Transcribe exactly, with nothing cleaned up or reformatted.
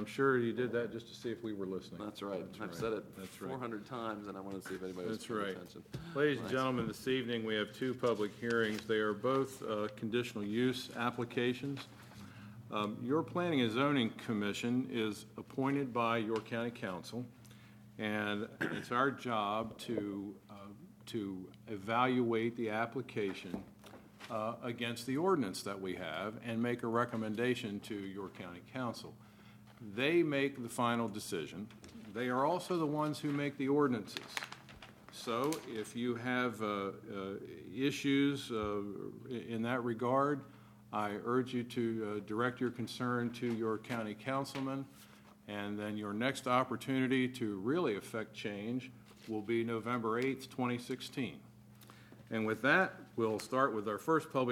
I'm sure you did that just to see if we were listening. That's right. That's I've right. said it That's right. four hundred times, and I want to see if anybody was That's paying right. attention. Ladies and Nice. gentlemen, this evening we have two public hearings. They are both uh, conditional use applications. Um, Your Planning and Zoning Commission is appointed by your county council, and it's our job to, uh, to evaluate the application uh, against the ordinance that we have and make a recommendation to your county council. They make the final decision. They are also the ones who make the ordinances. So if you have uh, uh, issues uh, in that regard, I urge you to uh, direct your concern to your county councilman, and then your next opportunity to really affect change will be November eighth, twenty sixteen. And with that, we'll start with our first public